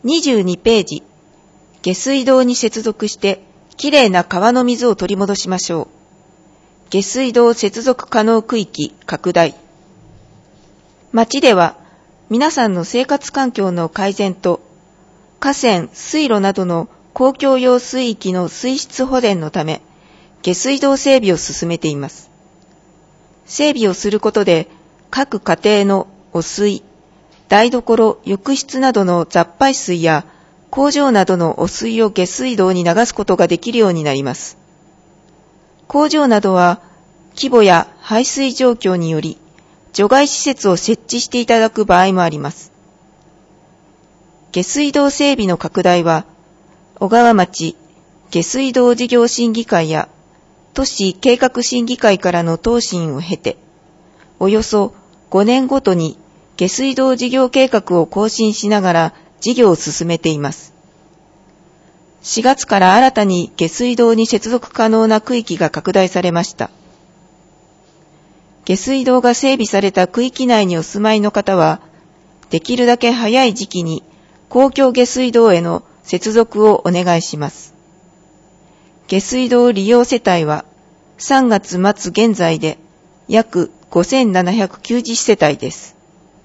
22ページ、下水道に接続してきれいな川の水を取り戻しましょう。下水道接続可能区域拡大。町では皆さんの生活環境の改善と河川、水路などの公共用水域の水質保全のため下水道整備を進めています。整備をすることで各家庭の汚水、台所、浴室などの雑排水や工場などの汚水を下水道に流すことができるようになります。工場などは規模や排水状況により除外施設を設置していただく場合もあります。下水道整備の拡大は小川町下水道事業審議会や都市計画審議会からの答申を経て、およそ5年ごとに下水道事業計画を更新しながら事業を進めています。4月から新たに下水道に接続可能な区域が拡大されました。下水道が整備された区域内にお住まいの方は、できるだけ早い時期に公共下水道への接続をお願いします。下水道利用世帯は3月末現在で約5790世帯です。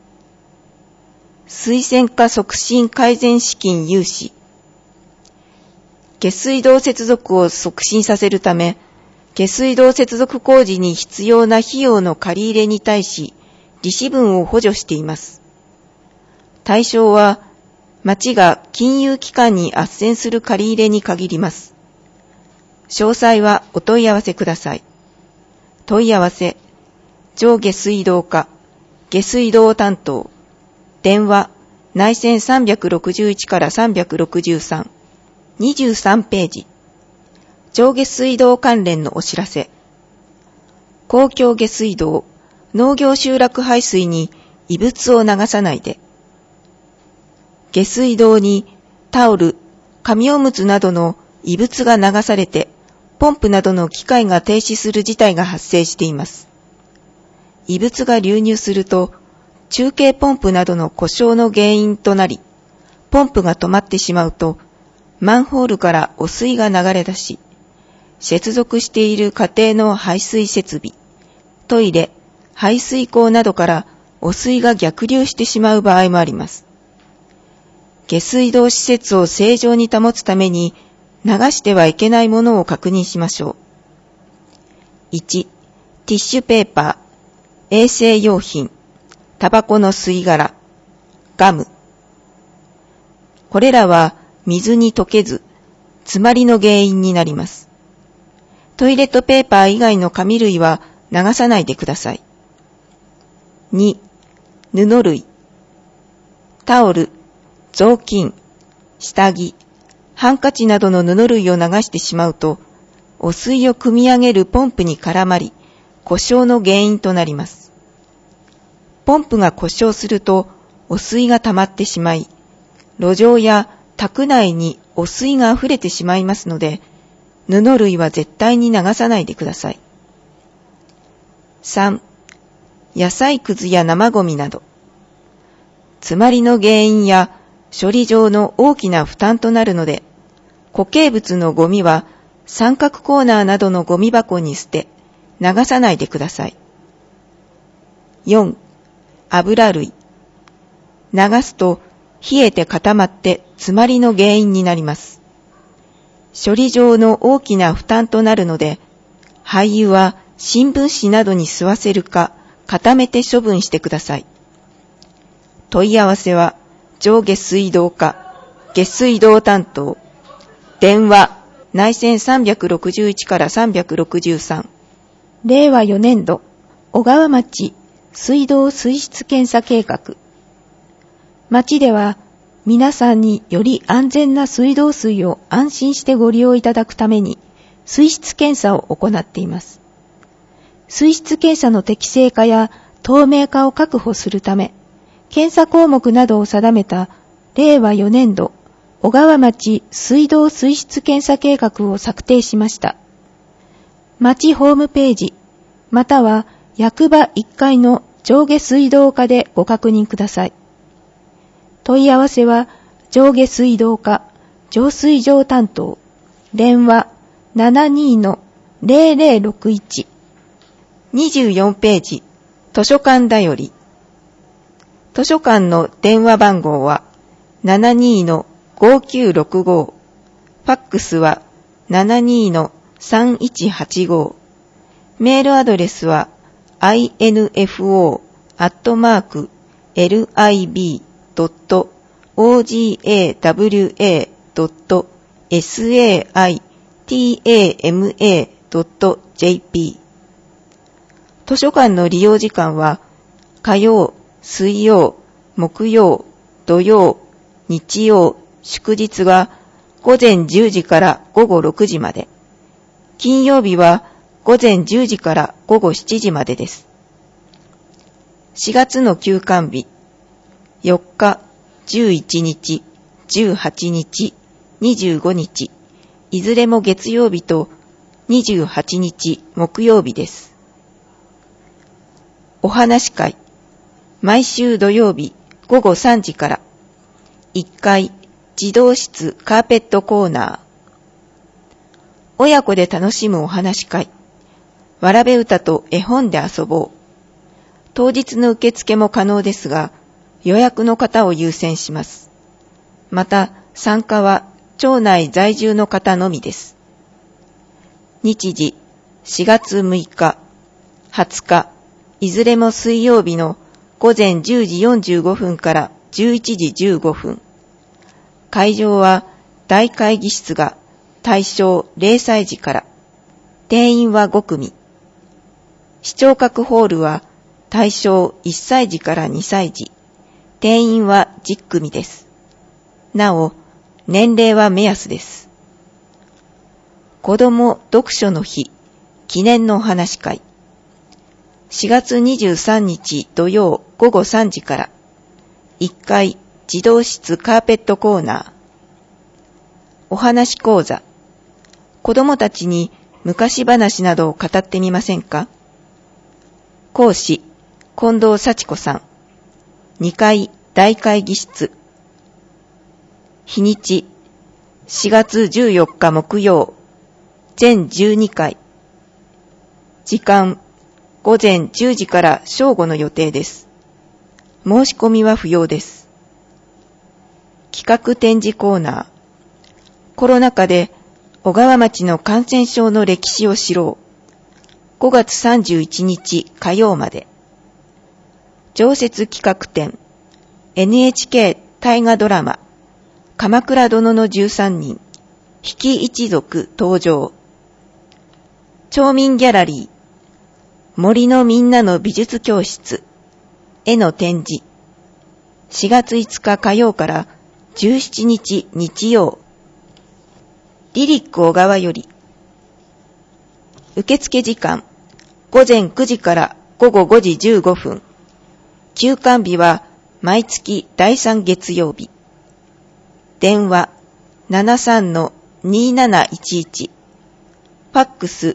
水洗化促進改善資金融資。下水道接続を促進させるため、下水道接続工事に必要な費用の借り入れに対し、利子分を補助しています。対象は、町が金融機関に斡旋する借り入れに限ります。詳細はお問い合わせください。問い合わせ、上下水道課、下水道担当、電話、内線361から363、23ページ。上下水道関連のお知らせ。公共下水道、農業集落排水に異物を流さないで。下水道にタオル、紙おむつなどの異物が流されて、ポンプなどの機械が停止する事態が発生しています。異物が流入すると、中継ポンプなどの故障の原因となり、ポンプが止まってしまうと、マンホールから汚水が流れ出し、接続している家庭の排水設備、トイレ、排水口などから汚水が逆流してしまう場合もあります。下水道施設を正常に保つために流してはいけないものを確認しましょう。1、ティッシュペーパー、衛生用品、タバコの吸い殻、ガム。これらは水に溶けず、詰まりの原因になります。トイレットペーパー以外の紙類は流さないでください。2、布類、タオル、雑巾、下着、ハンカチなどの布類を流してしまうと、汚水を汲み上げるポンプに絡まり、故障の原因となります。ポンプが故障すると汚水が溜まってしまい、路上や宅内に汚水が溢れてしまいますので、布類は絶対に流さないでください。3、野菜くずや生ゴミなど。詰まりの原因や処理上の大きな負担となるので、固形物のゴミは三角コーナーなどのゴミ箱に捨て、流さないでください。4、油類。流すと冷えて固まって詰まりの原因になります。処理上の大きな負担となるので、廃油は新聞紙などに吸わせるか固めて処分してください。問い合わせは上下水道課、下水道担当、電話、内線361から363。令和4年度、小川町水道水質検査計画。町では皆さんにより安全な水道水を安心してご利用いただくために水質検査を行っています。水質検査の適正化や透明化を確保するため、検査項目などを定めた令和4年度小川町水道水質検査計画を策定しました。町ホームページ、または役場1階の上下水道課でご確認ください。問い合わせは上下水道課、浄水場担当、電話 72-0061。 24ページ、図書館だより。図書館の電話番号は 72-5965。ファックスは 72-3185。メールアドレスは info@lib.ogawa.saitama.jp。図書館の利用時間は火曜、水曜、木曜、土曜、日曜、祝日は午前10時から午後6時まで。金曜日は午前10時から午後7時までです。4月の休館日、4日、11日、18日、25日、いずれも月曜日と28日木曜日です。お話会、毎週土曜日午後3時から、1階児童室カーペットコーナー。親子で楽しむお話会、わらべ歌と絵本で遊ぼう。当日の受付も可能ですが、予約の方を優先します。また、参加は町内在住の方のみです。日時、4月6日、20日、いずれも水曜日の午前10時45分から11時15分。会場は大会議室が対象0歳児から、定員は5組。視聴覚ホールは対象1歳児から2歳児。定員は10組です。なお、年齢は目安です。子ども読書の日、記念のお話会。4月23日土曜午後3時から、1階児童室カーペットコーナー。お話講座。子どもたちに昔話などを語ってみませんか？講師、近藤幸子さん。2階大会議室。日にち、4月14日木曜、全12回。時間、午前10時から正午の予定です。申し込みは不要です。企画展示コーナー。コロナ禍で小川町の感染症の歴史を知ろう。5月31日火曜まで。常設企画展。NHK 大河ドラマ。鎌倉殿の13人。比企一族登場。町民ギャラリー。森のみんなの美術教室。絵の展示。4月5日火曜から17日日曜。リリック小川より。受付時間。午前9時から午後5時15分。休館日は毎月第3月曜日。電話 73-2711。ファックス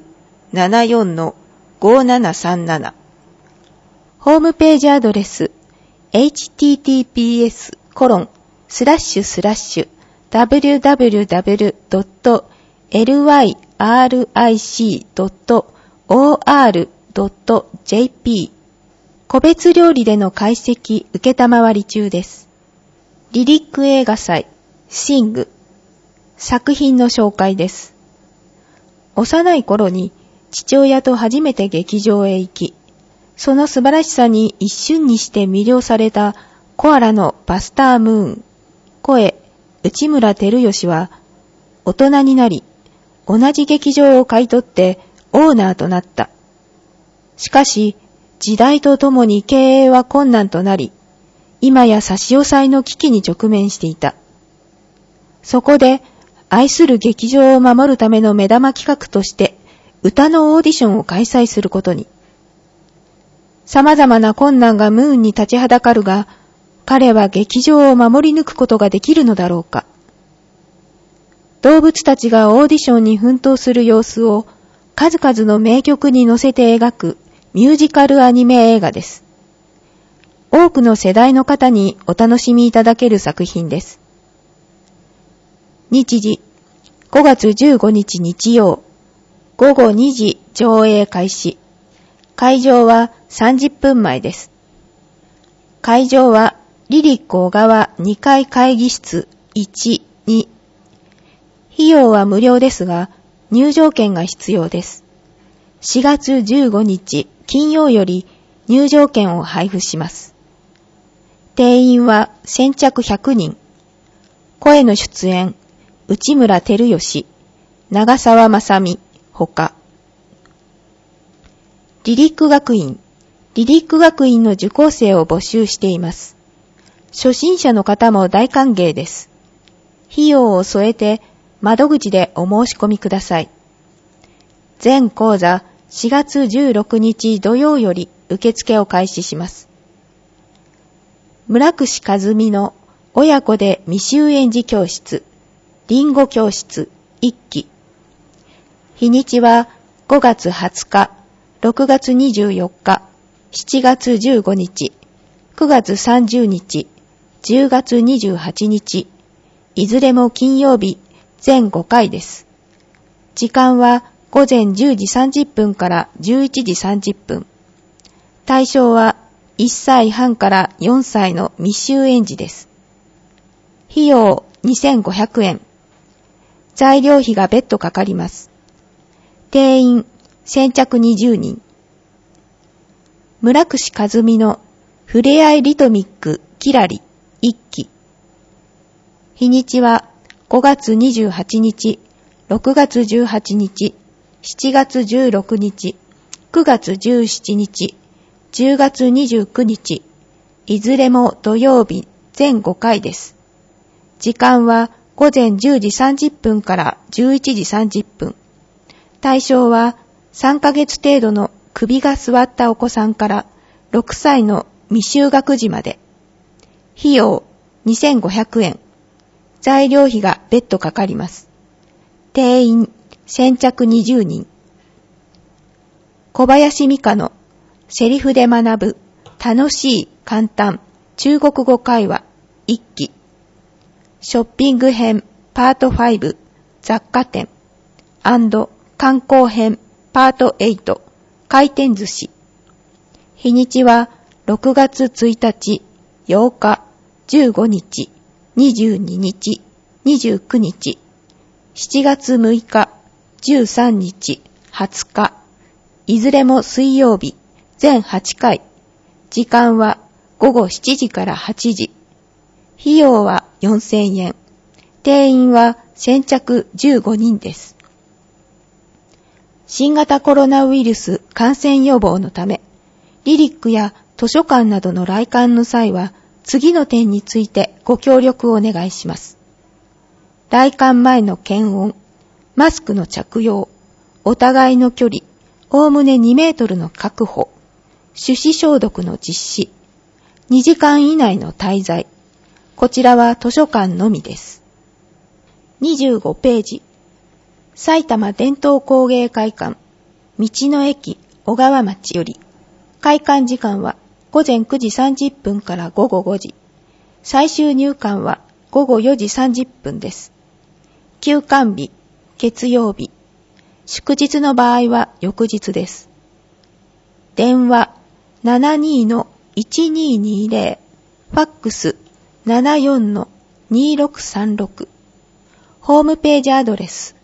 74-5737。 ホームページアドレス https://www.lyric.or.jp 個別料理での解析受けたまわり中です。リリック映画祭シング作品の紹介です。幼い頃に父親と初めて劇場へ行き、その素晴らしさに一瞬にして魅了されたコアラのバスタームーン、声、内村照義は、大人になり、同じ劇場を買い取ってオーナーとなった。しかし、時代とともに経営は困難となり、今や差し押さえの危機に直面していた。そこで、愛する劇場を守るための目玉企画として、歌のオーディションを開催することに。様々な困難がムーンに立ちはだかるが、彼は劇場を守り抜くことができるのだろうか。動物たちがオーディションに奮闘する様子を数々の名曲に乗せて描くミュージカルアニメ映画です。多くの世代の方にお楽しみいただける作品です。 日時、5月15日日曜、午後2時上映開始。会場は30分前です。会場はリリック小川2階会議室1、2。費用は無料ですが、入場券が必要です。4月15日金曜より入場券を配布します。定員は先着100人。声の出演、内村照義、長澤まさみ、ほか。リリック学院の受講生を募集しています。初心者の方も大歓迎です。費用を添えて窓口でお申し込みください。全講座4月16日土曜より受付を開始します。村櫛和美の親子で未就園児教室、リンゴ教室1期。日にちは5月20日、6月24日、7月15日、9月30日、10月28日、いずれも金曜日、全5回です。時間は午前10時30分から11時30分。対象は1歳半から4歳の未就園児です。費用2500円。材料費が別途かかります。定員先着20人。村櫛和美のふれあいリトミックキラリ1期。日にちは5月28日、6月18日、7月16日、9月17日、10月29日、いずれも土曜日全5回です。時間は午前10時30分から11時30分。対象は3ヶ月程度の首が座ったお子さんから6歳の未就学児まで。費用2500円。材料費が別途かかります。定員先着20人。小林美香のセリフで学ぶ楽しい簡単中国語会話1期。ショッピング編パート5雑貨店&観光編パート8回転寿司。日にちは6月1日、8日、15日、22日、29日、7月6日、13日、20日、いずれも水曜日、全8回。時間は午後7時から8時。費用は4000円。定員は先着15人です。新型コロナウイルス感染予防のため、リリックや図書館などの来館の際は、次の点についてご協力をお願いします。来館前の検温、マスクの着用、お互いの距離、おおむね2メートルの確保、手指消毒の実施、2時間以内の滞在。こちらは図書館のみです。25ページ。埼玉伝統工芸会館、道の駅小川町より、開館時間は午前9時30分から午後5時。最終入館は午後4時30分です。休館日、月曜日。祝日の場合は翌日です。電話 72-1220、ファックス 74-2636。ホームページアドレス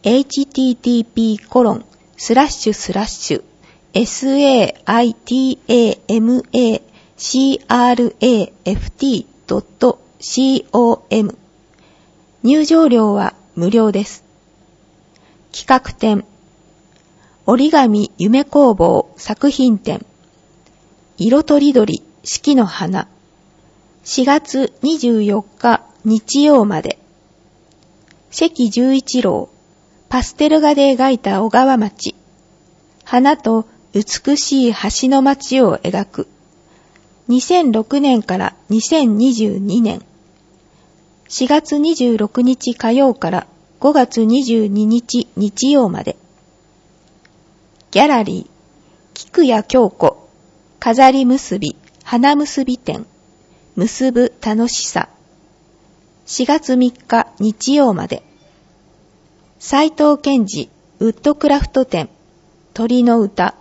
http://saitamacraft.com。 入場料は無料です。企画展、折り紙夢工房作品展、色とりどり四季の花、4月24日日曜まで。関十一郎、パステル画で描いた小川町、花と美しい橋の町を描く。2006年から2022年。4月26日火曜から5月22日日曜まで。ギャラリー、菊谷京子、飾り結び、花結び展、結ぶ楽しさ。 4月3日日曜まで。斉藤健二ウッドクラフト展鳥の歌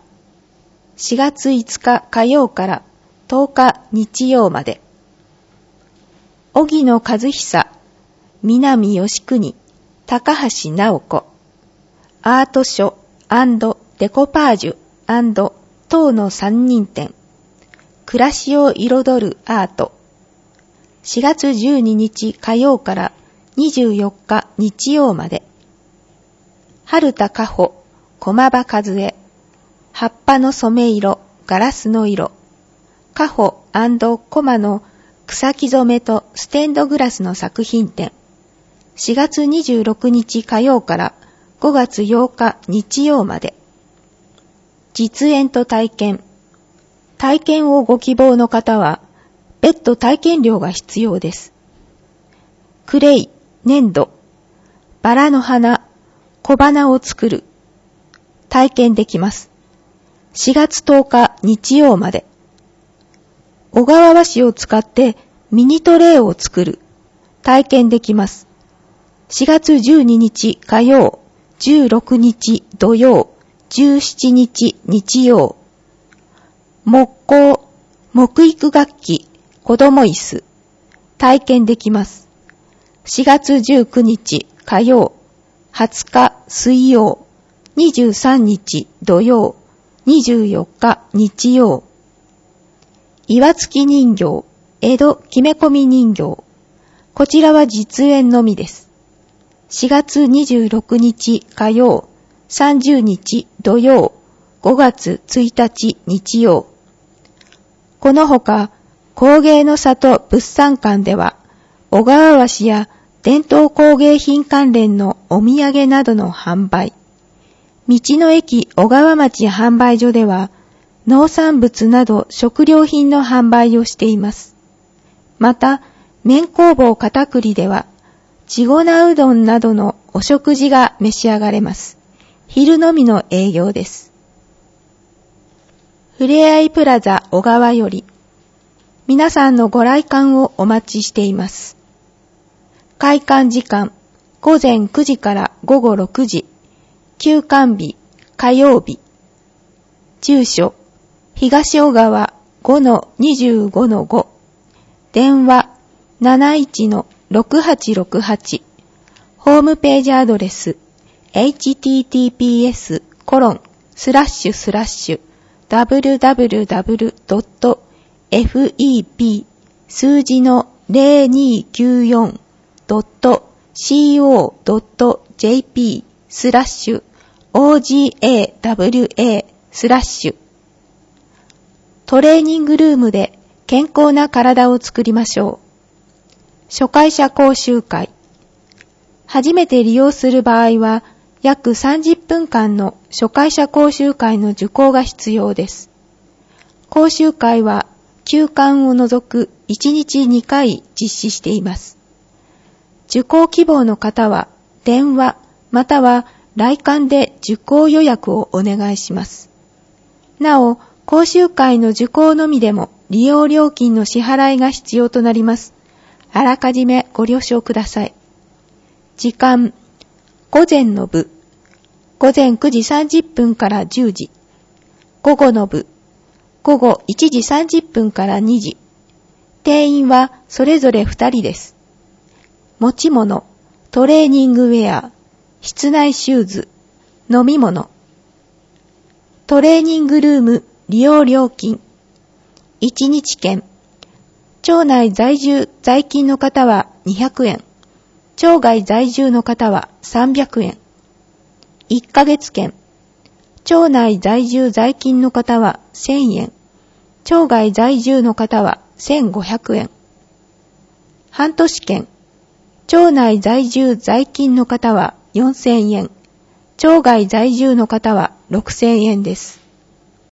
4月5日火曜から10日日曜まで。荻野和久、南義国、高橋直子アート書&デコパージュ&等の3人展暮らしを彩るアート4月12日火曜から24日日曜まで。春田佳穂、駒場和恵、葉っぱの染め色、ガラスの色、佳穂&コマの草木染めとステンドグラスの作品展。4月26日火曜から5月8日日曜まで。実演と体験。体験をご希望の方は、別途体験料が必要です。クレイ、粘土、バラの花、小花を作る。体験できます。4月10日日曜まで。小川和紙を使ってミニトレイを作る。体験できます。4月12日火曜、16日土曜、17日日曜。木工、木育楽器、子供椅子。体験できます。4月19日火曜、20日水曜、23日土曜、24日日曜。岩付人形、江戸木目込み人形。こちらは実演のみです。4月26日火曜、30日土曜、5月1日日曜。このほか、工芸の里物産館では、小川和紙や伝統工芸品関連のお土産などの販売。道の駅小川町販売所では、農産物など食料品の販売をしています。また、麺工房片栗では、ちごなうどんなどのお食事が召し上がれます。昼のみの営業です。ふれあいプラザ小川より、皆さんのご来館をお待ちしています。開館時間、午前9時から午後6時、休館日、火曜日。住所、東小川 5-25-5。電話、71-6868。ホームページアドレス、https://www.fep 数字の 0294.co.jp/ogawa/ トレーニングルームで健康な体を作りましょう。初回者講習会。初めて利用する場合は、約30分間の初回者講習会の受講が必要です。講習会は休館を除く1日2回実施しています。受講希望の方は電話または来館で受講予約をお願いします。なお、講習会の受講のみでも利用料金の支払いが必要となります。あらかじめご了承ください。時間、午前の部、午前9時30分から10時。午後の部、午後1時30分から2時。定員はそれぞれ2人です。持ち物、トレーニングウェア、室内シューズ、飲み物。トレーニングルーム利用料金。1日券。町内在住在勤の方は200円。町外在住の方は300円。1ヶ月券。町内在住在勤の方は1000円。町外在住の方は1500円。半年券。町内在住在勤の方は4000円。町外在住の方は6000円です。